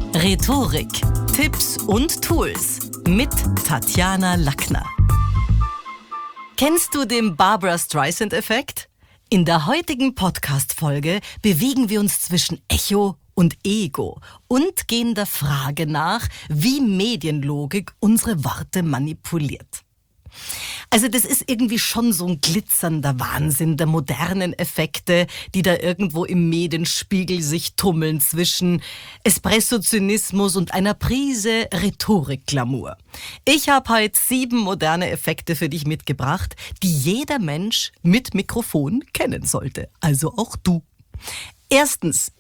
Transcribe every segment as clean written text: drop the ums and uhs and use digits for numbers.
Rhetorik, Tipps und Tools mit Tatjana Lackner. Kennst du den Barbra Streisand-Effekt? In der heutigen Podcast-Folge bewegen wir uns zwischen Echo und Ego und gehen der Frage nach, wie Medienlogik unsere Worte manipuliert. Also das ist irgendwie schon so ein glitzernder Wahnsinn der modernen Effekte, die da irgendwo im Medienspiegel sich tummeln zwischen Espresso-Zynismus und einer Prise Rhetorik-Glamour. Ich habe heute 7 moderne Effekte für dich mitgebracht, die jeder Mensch mit Mikrofon kennen sollte. Also auch du. Erstens.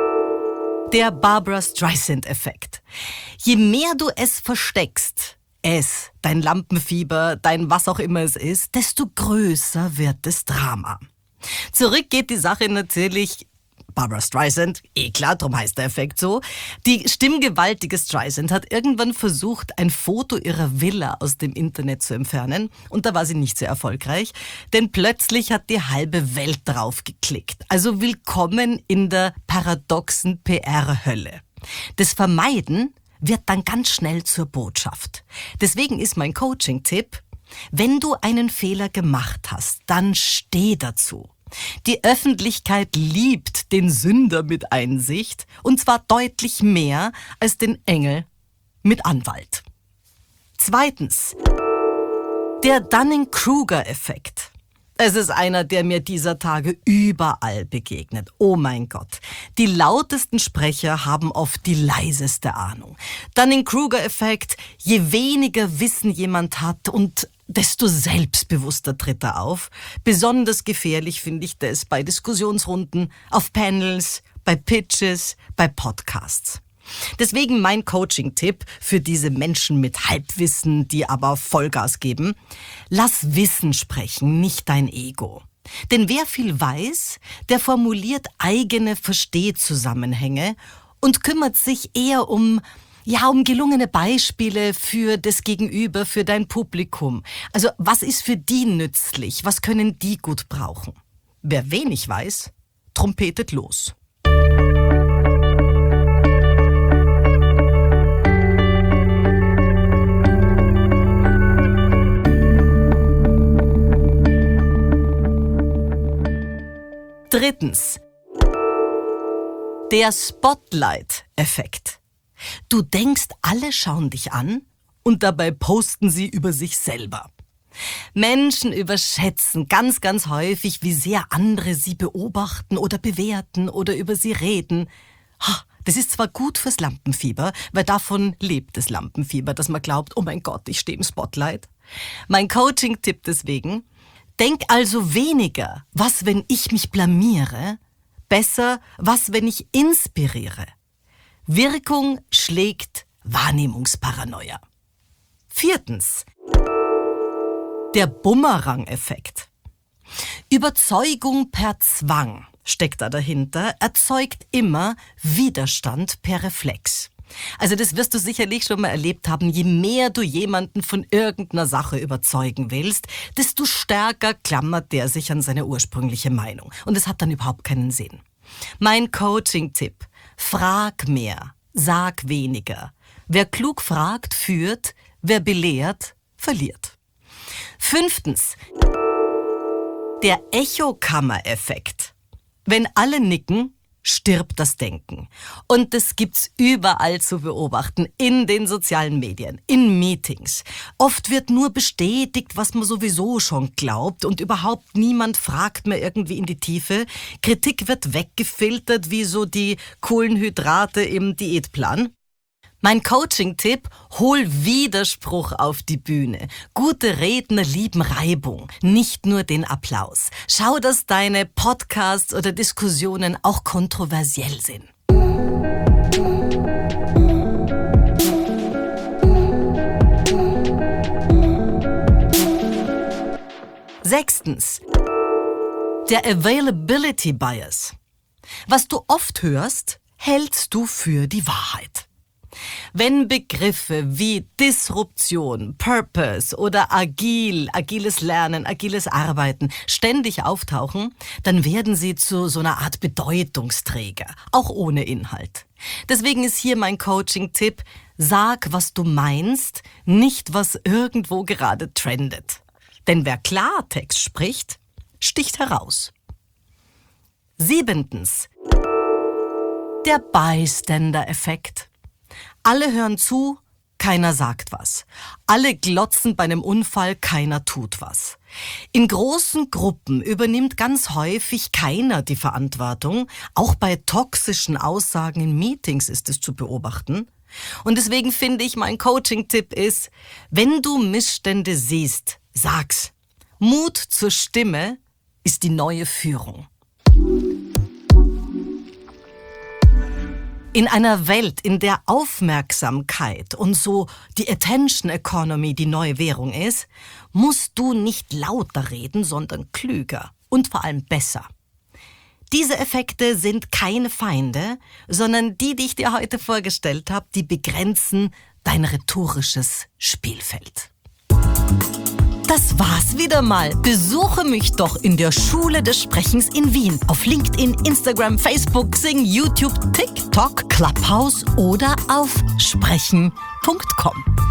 Der Barbra Streisand-Effekt. Je mehr du es versteckst, dein Lampenfieber, dein was auch immer es ist, desto größer wird das Drama. Zurück geht die Sache natürlich Barbra Streisand, klar, darum heißt der Effekt so. Die stimmgewaltige Streisand hat irgendwann versucht, ein Foto ihrer Villa aus dem Internet zu entfernen und da war sie nicht sehr erfolgreich, denn plötzlich hat die halbe Welt drauf geklickt. Also willkommen in der paradoxen PR-Hölle. Das Vermeiden wird dann ganz schnell zur Botschaft. Deswegen ist mein Coaching-Tipp, wenn du einen Fehler gemacht hast, dann steh dazu. Die Öffentlichkeit liebt den Sünder mit Einsicht und zwar deutlich mehr als den Engel mit Anwalt. Zweitens, der Dunning-Kruger-Effekt. Es ist einer, der mir dieser Tage überall begegnet. Oh mein Gott. Die lautesten Sprecher haben oft die leiseste Ahnung. Dunning-Kruger-Effekt, je weniger Wissen jemand hat und desto selbstbewusster tritt er auf. Besonders gefährlich finde ich das bei Diskussionsrunden, auf Panels, bei Pitches, bei Podcasts. Deswegen mein Coaching-Tipp für diese Menschen mit Halbwissen, die aber Vollgas geben. Lass Wissen sprechen, nicht dein Ego. Denn wer viel weiß, der formuliert eigene Verstehzusammenhänge und kümmert sich eher um gelungene Beispiele für das Gegenüber, für dein Publikum. Also was ist für die nützlich? Was können die gut brauchen? Wer wenig weiß, trompetet los. Drittens, der Spotlight-Effekt. Du denkst, alle schauen dich an und dabei posten sie über sich selber. Menschen überschätzen ganz, ganz häufig, wie sehr andere sie beobachten oder bewerten oder über sie reden. Das ist zwar gut fürs Lampenfieber, weil davon lebt das Lampenfieber, dass man glaubt, oh mein Gott, ich stehe im Spotlight. Mein Coaching-Tipp deswegen: Denk also weniger, was, wenn ich mich blamiere, besser, was, wenn ich inspiriere. Wirkung schlägt Wahrnehmungsparanoia. Viertens, der Bumerang-Effekt. Überzeugung per Zwang steckt da dahinter, erzeugt immer Widerstand per Reflex. Also das wirst du sicherlich schon mal erlebt haben. Je mehr du jemanden von irgendeiner Sache überzeugen willst, desto stärker klammert der sich an seine ursprüngliche Meinung. Und es hat dann überhaupt keinen Sinn. Mein Coaching-Tipp: Frag mehr, sag weniger. Wer klug fragt, führt. Wer belehrt, verliert. Fünftens, der Echokammer-Effekt. Wenn alle nicken, stirbt das Denken. Und das gibt's überall zu beobachten, in den sozialen Medien, in Meetings. Oft wird nur bestätigt, was man sowieso schon glaubt und überhaupt niemand fragt mehr irgendwie in die Tiefe. Kritik wird weggefiltert wie so die Kohlenhydrate im Diätplan. Mein Coaching-Tipp: Hol Widerspruch auf die Bühne. Gute Redner lieben Reibung, nicht nur den Applaus. Schau, dass deine Podcasts oder Diskussionen auch kontroversiell sind. Sechstens, der Availability Bias. Was du oft hörst, hältst du für die Wahrheit. Wenn Begriffe wie Disruption, Purpose oder agiles Lernen, agiles Arbeiten ständig auftauchen, dann werden sie zu so einer Art Bedeutungsträger, auch ohne Inhalt. Deswegen ist hier mein Coaching-Tipp: Sag, was du meinst, nicht was irgendwo gerade trendet. Denn wer Klartext spricht, sticht heraus. 7. Der Bystander-Effekt. Alle hören zu, keiner sagt was. Alle glotzen bei einem Unfall, keiner tut was. In großen Gruppen übernimmt ganz häufig keiner die Verantwortung. Auch bei toxischen Aussagen in Meetings ist es zu beobachten. Und deswegen finde ich, mein Coaching-Tipp ist: Wenn du Missstände siehst, sag's. Mut zur Stimme ist die neue Führung. In einer Welt, in der Aufmerksamkeit und so die Attention Economy die neue Währung ist, musst du nicht lauter reden, sondern klüger und vor allem besser. Diese Effekte sind keine Feinde, sondern die ich dir heute vorgestellt habe, die begrenzen dein rhetorisches Spielfeld. Das war's wieder mal. Besuche mich doch in der Schule des Sprechens in Wien. Auf LinkedIn, Instagram, Facebook, Xing, YouTube, TikTok, Clubhouse oder auf sprechen.com.